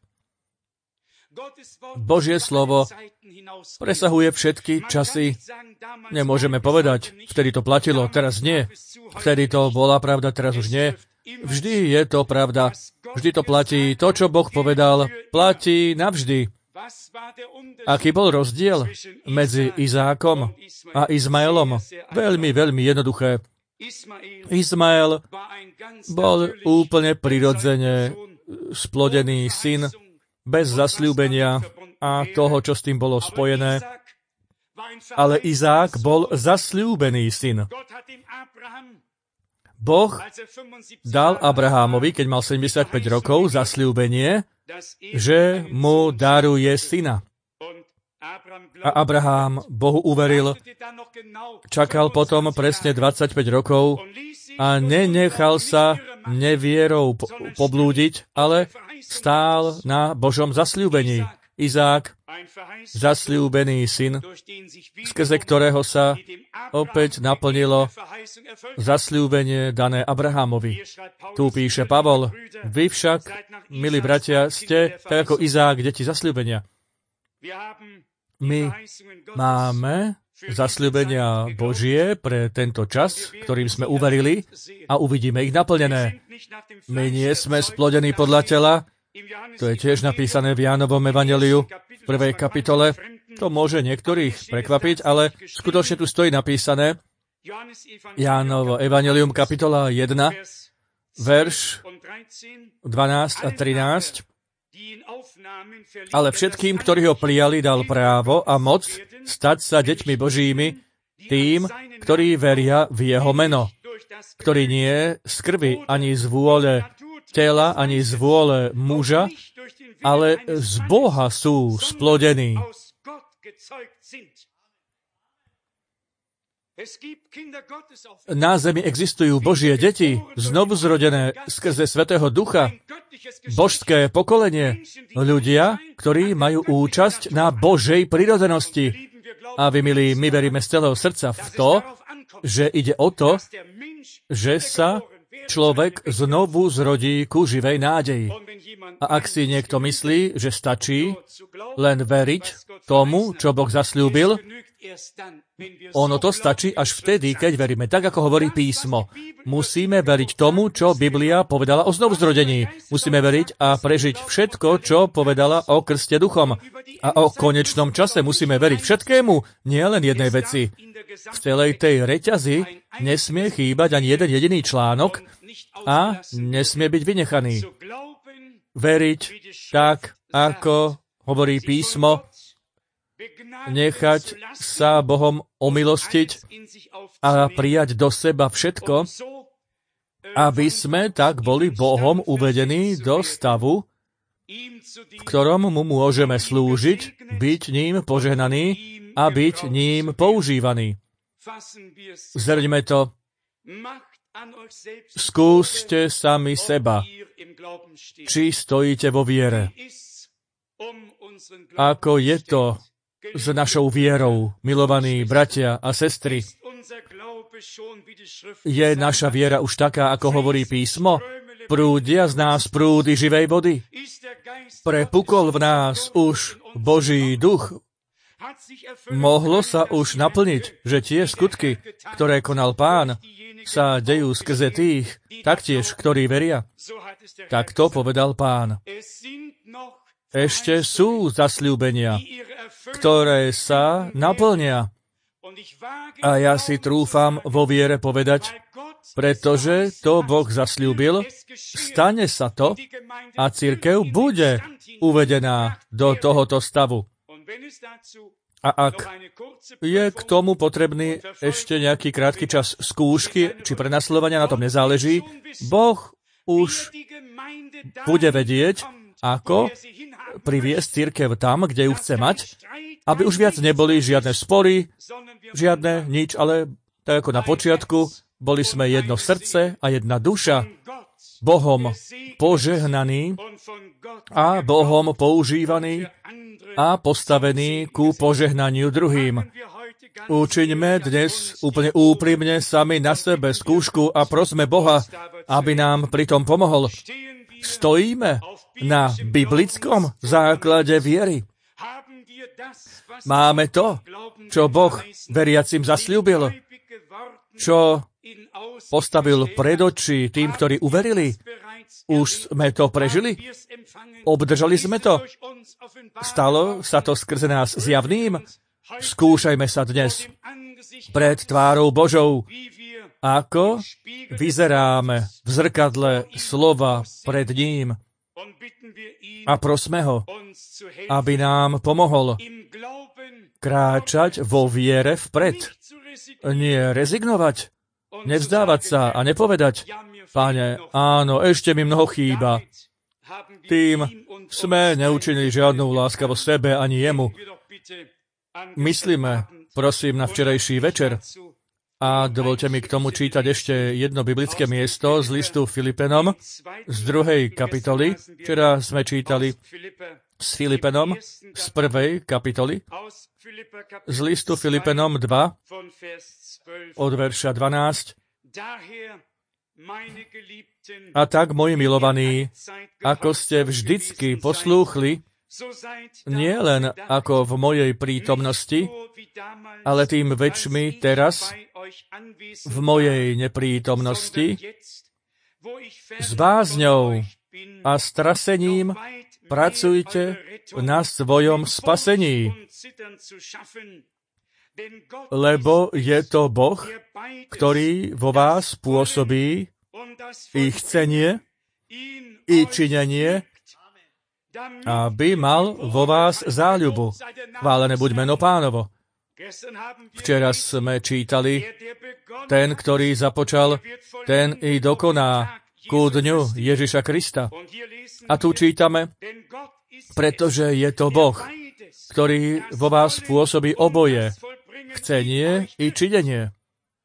Božie slovo presahuje všetky časy. Nemôžeme povedať, vtedy to platilo, teraz nie. Vtedy to bola pravda, teraz už nie. Vždy je to pravda. Vždy to platí. To, čo Boh povedal, platí navždy. Aký bol rozdiel medzi Izákom a Izmaelom? Veľmi, veľmi jednoduché. Izmael bol úplne prirodzene splodený syn, bez zasľúbenia a toho, čo s tým bolo spojené. Ale Izák bol zasľúbený syn. Boh dal Abrahámovi, keď mal sedemdesiatpäť rokov, zasľúbenie, že mu daruje syna. A Abrahám Bohu uveril, čakal potom presne dvadsaťpäť rokov a nenechal sa nevierou po- poblúdiť, ale stál na Božom zasľúbení. Izák, zasľúbený syn, skrze ktorého sa opäť naplnilo zasľúbenie dané Abrahámovi. Tu píše Pavol, vy však, milí bratia, ste, tak ako Izák, deti zasľúbenia. My máme zasľúbenia Božie pre tento čas, ktorým sme uverili a uvidíme ich naplnené. My nie sme splodení podľa tela, to je tiež napísané v Jánovom evanjeliu v prvej kapitole. To môže niektorých prekvapiť, ale skutočne tu stojí napísané Jánovo evanjelium kapitola jeden, verš dvanásť a trinásť. Ale všetkým, ktorí ho prijali, dal právo a moc stať sa deťmi Božími, tým, ktorí veria v jeho meno, ktorí nie z krvi ani z vôle tela, ani z vôle muža, ale z Boha sú splodení. Na zemi existujú Božie deti, znovu zrodené skrze Svätého Ducha, božské pokolenie, ľudia, ktorí majú účasť na Božej prirodzenosti. A vy, milí, my veríme z celého srdca v to, že ide o to, že sa človek znovu zrodí ku živej nádeji. A ak si niekto myslí, že stačí len veriť tomu, čo Boh zasľúbil, ono to stačí až vtedy, keď veríme. Tak, ako hovorí písmo. Musíme veriť tomu, čo Biblia povedala o znovuzrodení. Musíme veriť a prežiť všetko, čo povedala o krste duchom. A o konečnom čase musíme veriť všetkému, nie len jednej veci. V celej tej reťazi nesmie chýbať ani jeden jediný článok a nesmie byť vynechaný. Veriť tak, ako hovorí písmo, nechať sa Bohom omilostiť a prijať do seba všetko, aby sme tak boli Bohom uvedení do stavu, v ktorom mu môžeme slúžiť, byť ním požehnaný a byť ním používaný. Zhrňme to. Skúste sami seba, či stojíte vo viere. Ako je to s našou vierou, milovaní bratia a sestry? Je naša viera už taká, ako hovorí písmo? Prúdia z nás prúdy živej vody? Prepukol v nás už Boží duch? Mohlo sa už naplniť, že tie skutky, ktoré konal Pán, sa dejú skrze tých, taktiež, ktorí veria? Tak to povedal Pán. Ešte sú zasľúbenia, ktoré sa naplnia. A ja si trúfam vo viere povedať, pretože to Boh zasľúbil, stane sa to a cirkev bude uvedená do tohoto stavu. A ak je k tomu potrebný ešte nejaký krátky čas skúšky či prenasledovania, na tom nezáleží, Boh už bude vedieť, ako priviesť cirkev tam, kde ju chce mať, aby už viac neboli žiadne spory, žiadne nič, ale tak ako na počiatku, boli sme jedno srdce a jedna duša, Bohom požehnaný a Bohom používaný a postavený ku požehnaniu druhým. Učiňme dnes úplne úprimne sami na sebe skúšku a prosme Boha, aby nám pritom pomohol. Stojíme na biblickom základe viery. Máme to, čo Boh veriacim zasľúbil, čo postavil pred oči tým, ktorí uverili. Už sme to prežili? Obdržali sme to? Stalo sa to skrze nás zjavným? Skúšajme sa dnes pred tvárou Božou, ako vyzeráme v zrkadle slova pred ním. A prosme ho, aby nám pomohol kráčať vo viere vpred. Nie rezignovať, nevzdávať sa a nepovedať: Pane, áno, ešte mi mnoho chýba. Tým sme neučinili žiadnu láskavosť sebe ani jemu. Myslíme, prosím, na včerajší večer. A dovolte mi k tomu čítať ešte jedno biblické miesto z listu Filipenom z druhej kapitoly. Včera sme čítali s Filipenom z prvej kapitoly, z listu Filipenom dva, od verša dvanásť. A tak, moji milovaní, ako ste vždycky poslúchli, nie len ako v mojej prítomnosti, ale tým väčšmi teraz, v mojej neprítomnosti, s bázňou a strasením pracujte na svojom spasení, lebo je to Boh, ktorý vo vás pôsobí i chcenie, i činenie, aby mal vo vás záľubu. Chválené buď meno Pánovo. Včera sme čítali: ten, ktorý započal, ten i dokoná ku dňu Ježiša Krista. A tu čítame: pretože je to Boh, ktorý vo vás pôsobí oboje, chcenie i činenie.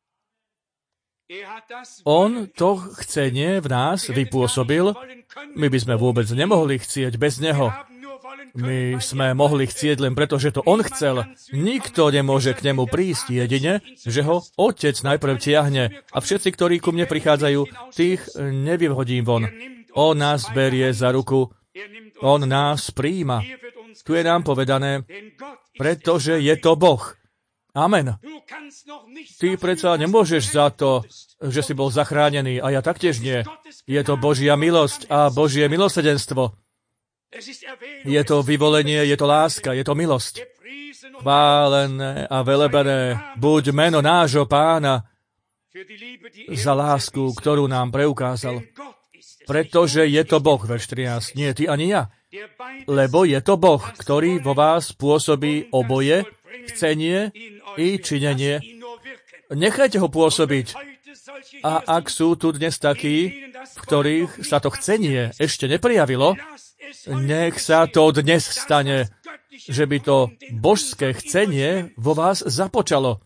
On to chcenie v nás vypôsobil. My by sme vôbec nemohli chcieť bez neho. My sme mohli chcieť len preto, že to on chcel. Nikto nemôže k nemu prísť, jedine, že ho Otec najprv tiahne. A všetci, ktorí ku mne prichádzajú, tých nevyhodím von. On nás berie za ruku. On nás prijíma. Tu je nám povedané: pretože je to Boh. Amen. Ty predsa nemôžeš za to, že si bol zachránený, a ja taktiež nie. Je to Božia milosť a Božie milosrdenstvo. Je to vyvolenie, je to láska, je to milosť. Chválené a velebené buď meno nášho Pána za lásku, ktorú nám preukázal. Pretože je to Boh, verš trinásť, nie ty ani ja. Lebo je to Boh, ktorý vo vás pôsobí oboje, chcenie i činenie. Nechajte ho pôsobiť. A ak sú tu dnes takí, v ktorých sa to chcenie ešte neprijavilo, nech sa to dnes stane, že by to božské chcenie vo vás započalo.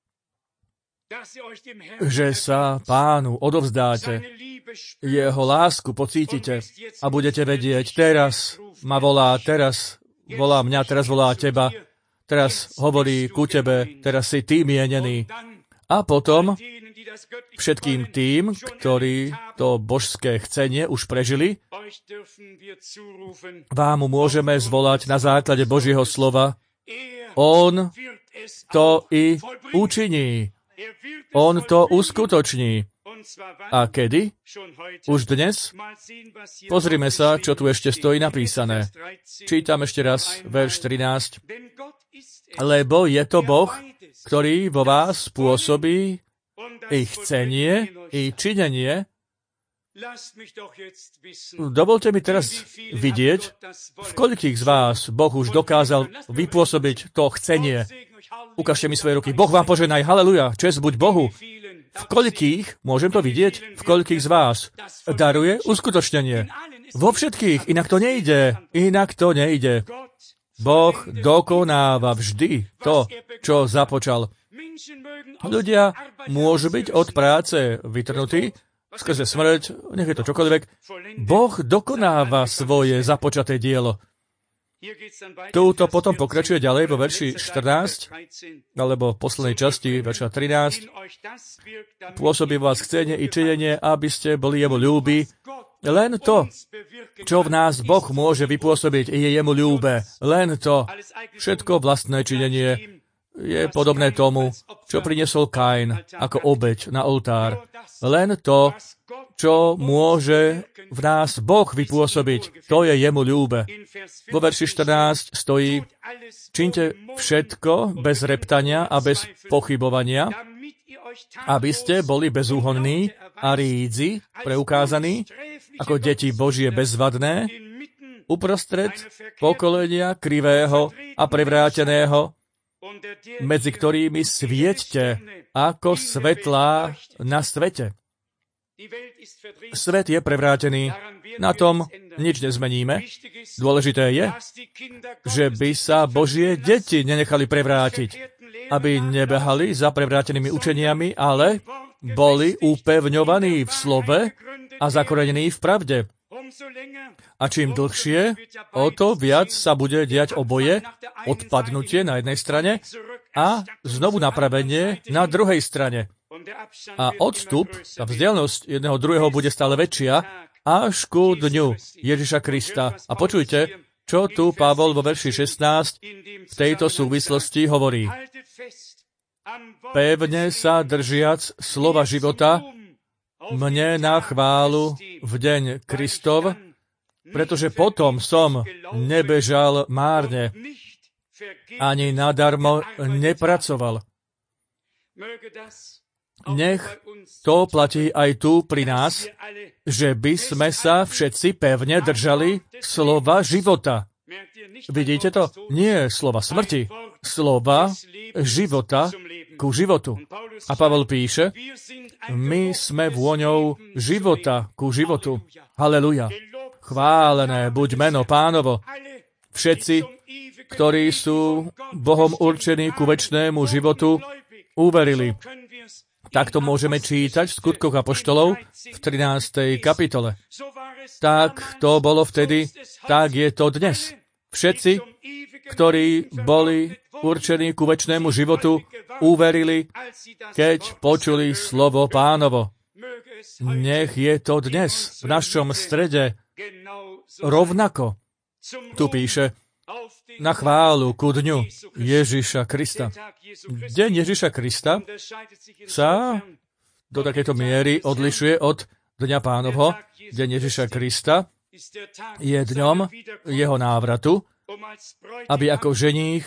Že sa Pánu odovzdáte, jeho lásku pocítite a budete vedieť: teraz ma volá, teraz volá mňa, teraz volá teba, teraz hovorí ku tebe, teraz si ty mienený. A potom všetkým tým, ktorí to božské chcenie už prežili, vám môžeme zvolať na základe Božieho slova: on to i učiní. On to uskutoční. A kedy? Už dnes? Pozrime sa, čo tu ešte stojí napísané. Čítam ešte raz verš trinásť. Lebo je to Boh, ktorý vo vás pôsobí i chcenie, i činenie. Dovolte mi teraz vidieť, v koľkých z vás Boh už dokázal vypôsobiť to chcenie. Ukážte mi svoje ruky. Boh vám požehnaj, haleluja, česť buď Bohu. V koľkých, môžem to vidieť, v koľkých z vás daruje uskutočnenie. Vo všetkých, inak to nejde, inak to nejde. Boh dokonáva vždy to, čo započal. Ľudia môžu byť od práce vytrhnutí, skrze smrť, nech je to čokoľvek. Boh dokonáva svoje započaté dielo. Túto potom pokračuje ďalej vo verši štrnásť, alebo v poslednej časti verša trinásť. Pôsobí vás chcenie i činenie, aby ste boli jemu ľúbi. Len to, čo v nás Boh môže vypôsobiť, je jemu ľúbe. Len to. Všetko vlastné činenie je podobné tomu, čo priniesol Kain ako obeť na oltár. Len to, čo môže v nás Boh vypôsobiť, to je jemu ľúbe. Vo verši štrnásť stojí: Čiňte všetko bez reptania a bez pochybovania, aby ste boli bezúhonní a rídzi, preukázaní, ako deti Božie bezvadné, uprostred pokolenia krivého a prevráteného, medzi ktorými svieťte ako svetlá na svete. Svet je prevrátený, na tom nič nezmeníme. Dôležité je, že by sa Božie deti nenechali prevrátiť, aby nebehali za prevrátenými učeniami, ale boli upevňovaní v slove a zakorenení v pravde. A čím dlhšie, o to viac sa bude diať oboje, odpadnutie na jednej strane a znovu napravenie na druhej strane. A odstup, tá vzdialenosť jedného druhého bude stále väčšia, až ku dňu Ježiša Krista. A počujte, čo tu Pavol vo verši šestnásť v tejto súvislosti hovorí. Pevne sa držiac slova života, mne na chválu v deň Kristov, pretože potom som nebežal márne, ani nadarmo nepracoval. Nech to platí aj tu pri nás, že by sme sa všetci pevne držali slova života. Vidíte to? Nie slova smrti, slova života ku životu. A Pavol píše, my sme vôňou života ku životu. Haleluja. Chválené buď meno Pánovo. Všetci, ktorí sú Bohom určení ku večnému životu, uverili. Takto môžeme čítať v Skutkoch apoštolov v trinástej kapitole. Tak to bolo vtedy, tak je to dnes. Všetci, ktorí boli určení ku večnému životu, uverili, keď počuli slovo Pánovo. Nech je to dnes v našom strede rovnako. Tu píše, na chválu ku dňu Ježiša Krista. Deň Ježiša Krista sa do takejto miery odlišuje od Dňa Pánovho. Deň Ježiša Krista je dňom jeho návratu, aby ako ženích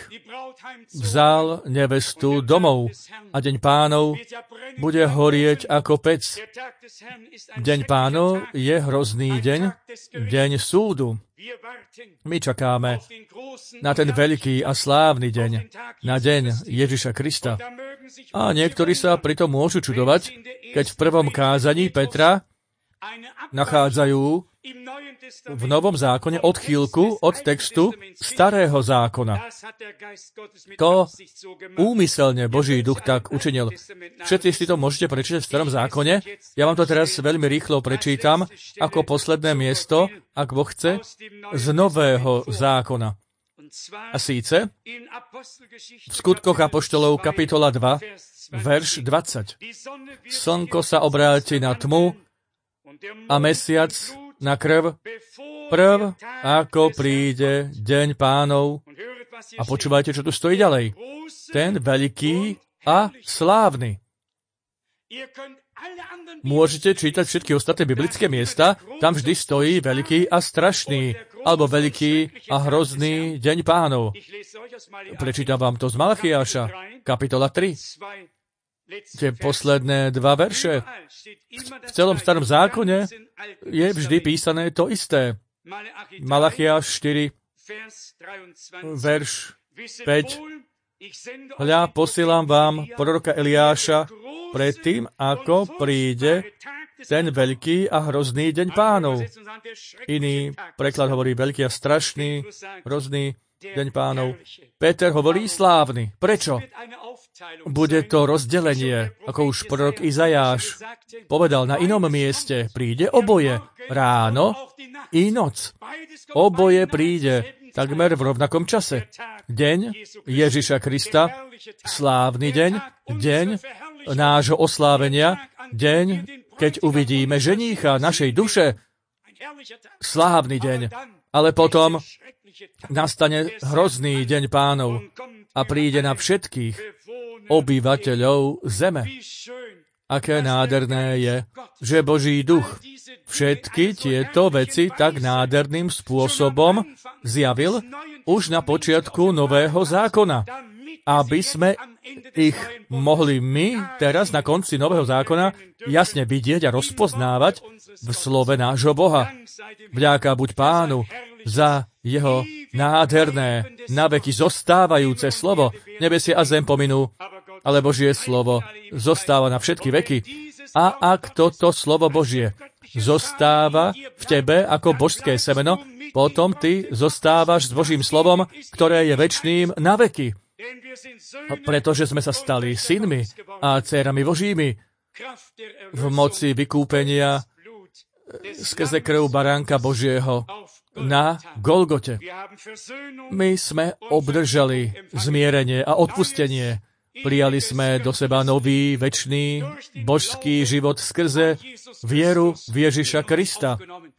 vzal nevestu domov. A Deň Pánov bude horieť ako pec. Deň Pánov je hrozný deň, deň súdu. My čakáme na ten veľký a slávny deň, na deň Ježiša Krista. A niektorí sa pritom môžu čudovať, keď v prvom kázaní Petra nachádzajú v Novom zákone odchýlku od textu Starého zákona. To úmyselne Boží duch tak učinil. Všetci si to môžete prečítať v Starom zákone. Ja vám to teraz veľmi rýchlo prečítam ako posledné miesto, ak Boh chce, z Nového zákona. A síce v Skutkoch apoštolov kapitola dva, verš dvadsať. Slnko sa obráti na tmu a mesiac na krv, prv, ako príde deň Pánov. A počúvajte, čo tu stojí ďalej. Ten veľký a slávny. Môžete čítať všetky ostatné biblické miesta, tam vždy stojí veľký a strašný, alebo veľký a hrozný deň Pánov. Prečítam vám to z Malachiáša, kapitola tri. Tie posledné dva verše. V celom Starom zákone je vždy písané to isté. Malachiáš štyri, verš päť. Hľa, posielam vám proroka Eliáša predtým, ako príde ten veľký a hrozný deň Pánov. Iný preklad hovorí veľký a strašný, hrozný deň Pánov. Peter hovorí slávny. Prečo? Bude to rozdelenie, ako už prorok Izajáš povedal na inom mieste. Príde oboje, ráno i noc. Oboje príde takmer v rovnakom čase. Deň Ježiša Krista, slávny deň, deň nášho oslávenia, deň, keď uvidíme ženícha našej duše, slávny deň. Ale potom nastane hrozný deň Pánov. a príde na všetkých obyvateľov zeme. Aké nádherné je, že Boží duch všetky tieto veci tak nádherným spôsobom zjavil už na počiatku Nového zákona, aby sme ich mohli my teraz na konci Nového zákona jasne vidieť a rozpoznávať v slove nášho Boha. Vďaka buď Pánu za jeho nádherné, naveky zostávajúce slovo. Nebesia a zem pominú, ale Božie slovo zostáva na všetky veky. A ak toto slovo Božie zostáva v tebe ako božské semeno, potom ty zostávaš s Božím slovom, ktoré je večným na veky. Pretože sme sa stali synmi a dcérami Božími v moci vykúpenia skrze krv baránka Božieho na Golgote. My sme obdržali zmierenie a odpustenie. Prijali sme do seba nový, večný, božský život skrze vieru v Ježiša Krista.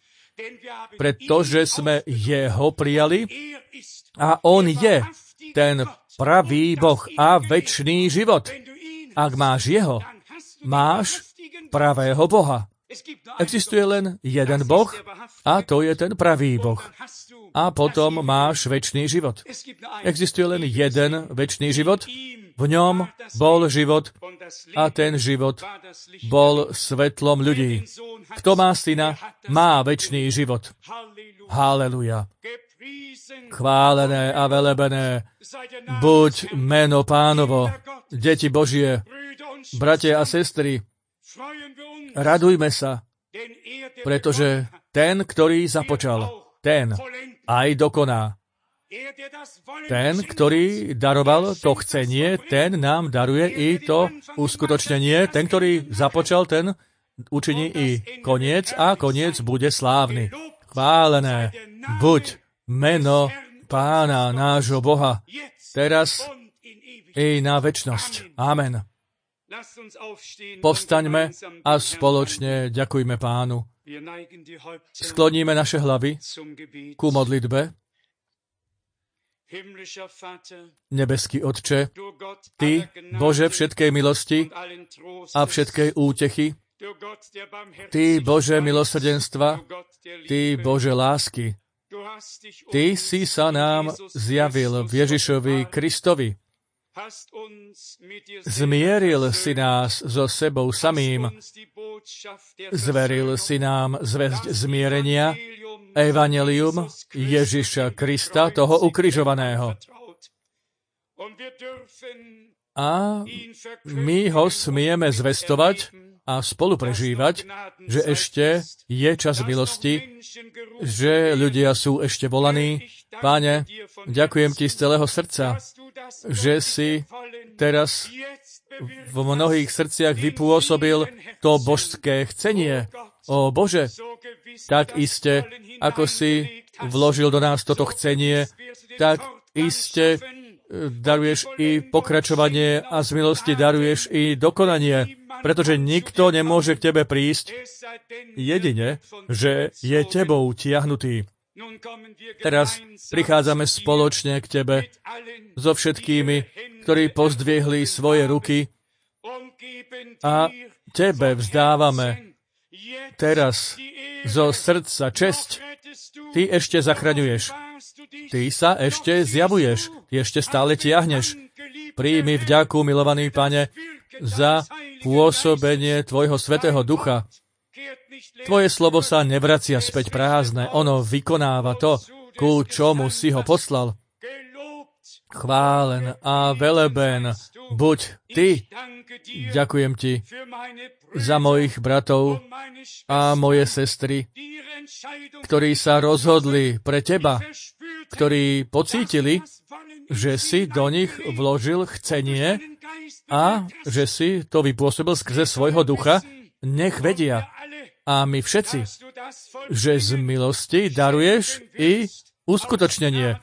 Pretože sme jeho prijali a on je ten pravý Boh a večný život. Ak máš jeho, máš pravého Boha. Existuje len jeden Boh a to je ten pravý Boh. A potom máš večný život. Existuje len jeden večný život, v ňom bol život a ten život bol svetlom ľudí. Kto má syna, má večný život. Halleluja. Chválené a velebené buď meno Pánovo, deti Božie, bratia a sestry, radujme sa, pretože ten, ktorý započal, ten aj dokoná. Ten, ktorý daroval to chcenie, ten nám daruje i to uskutočnenie. Ten, ktorý započal, ten učiní i koniec a koniec bude slávny. Chválené buď meno Pána nášho Boha, teraz i na večnosť. Amen. Povstaňme a spoločne ďakujme Pánu. Skloníme naše hlavy ku modlitbe. Nebeský Otče, Ty, Bože všetkej milosti a všetkej útechy, Ty, Bože milosrdenstva, Ty, Bože lásky, Ty si sa nám zjavil v Ježišovi Kristovi. Zmieril si nás so sebou samým, zveril si nám zvesť zmierenia, evanjelium Ježiša Krista, toho ukrižovaného. A my ho smieme zvestovať a spolu prežívať, že ešte je čas milosti, že ľudia sú ešte volaní. Páne, ďakujem Ti z celého srdca, že si teraz v mnohých srdciach vypôsobil to božské chcenie. O Bože, tak iste, ako si vložil do nás toto chcenie, tak iste daruješ i pokračovanie a z milosti daruješ i dokonanie, pretože nikto nemôže k Tebe prísť jedine, že je Tebou tiahnutý. Teraz prichádzame spoločne k Tebe so všetkými, ktorí pozdvihli svoje ruky a Tebe vzdávame teraz zo srdca česť. Ty ešte zachraňuješ. Ty sa ešte zjavuješ. Ty ešte stále tiahneš. Príjmi vďaku, milovaný Pane, za pôsobenie Tvojho Svätého Ducha. Tvoje slovo sa nevracia späť prázdne. Ono vykonáva to, ku čomu si ho poslal. Chválen a veleben buď Ty. Ďakujem Ti za mojich bratov a moje sestry, ktorí sa rozhodli pre Teba, ktorí pocítili, že si do nich vložil chcenie a že si to vypôsobil skrze svojho ducha. Nech vedia, a my všetci, že z milosti daruješ i uskutočnenie.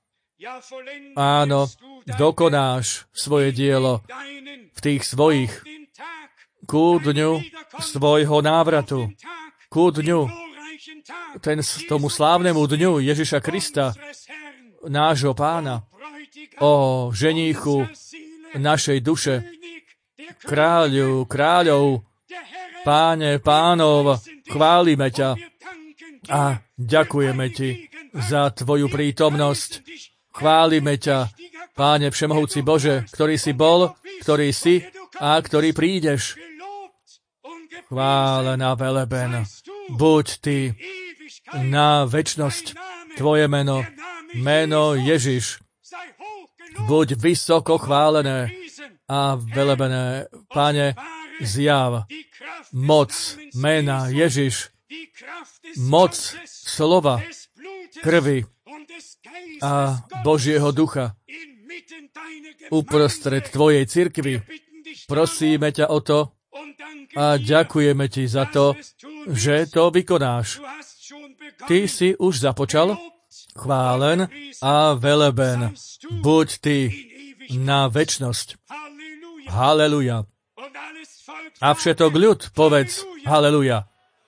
Áno, dokonáš svoje dielo v tých svojich ku dňu svojho návratu, ku dňu, ten, tomu slávnemu dňu Ježiša Krista, nášho Pána. o ženíchu našej duše, kráľu, kráľov, páne, pánov, chválime ťa a ďakujeme ti za tvoju prítomnosť. Chválime ťa, Páne Všemohúci Bože, ktorý si bol, ktorý si a ktorý prídeš. Chválená veleben, buď ty na večnosť, tvoje meno, meno Ježiš, buď vysoko chválené a velebené, Pane, zjav moc mena Ježiš, moc slova, krvi a Božieho ducha uprostred tvojej cirkvi. Prosíme ťa o to a ďakujeme ti za to, že to vykonáš. Ty si už započal, chválen a veleben, buď ty na večnosť. Haleluja. A všetok ľud povedz haleluja.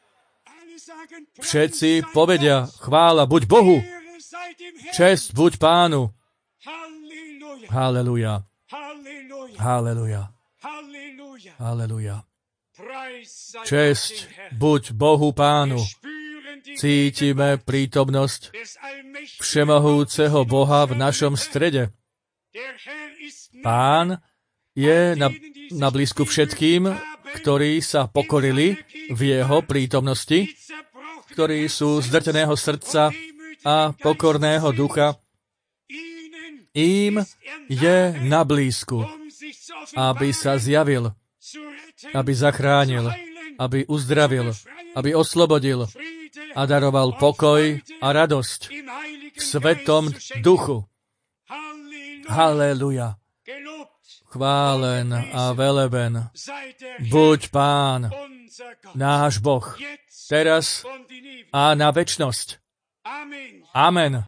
Všetci povedia chvála buď Bohu, česť buď Pánu. Haleluja. Haleluja. Haleluja. Česť buď Bohu Pánu. Cítime prítomnosť Všemohúceho Boha v našom strede. Pán je na, na blízku všetkým, ktorí sa pokorili v jeho prítomnosti, ktorí sú zdrteného srdca a pokorného ducha. Im je na blízku, aby sa zjavil, aby zachránil, aby uzdravil, aby oslobodil a daroval pokoj a radosť v Svetom Duchu. Haleluja. Chválen a veleben buď Pán, náš Boh, teraz a na večnosť. Amen.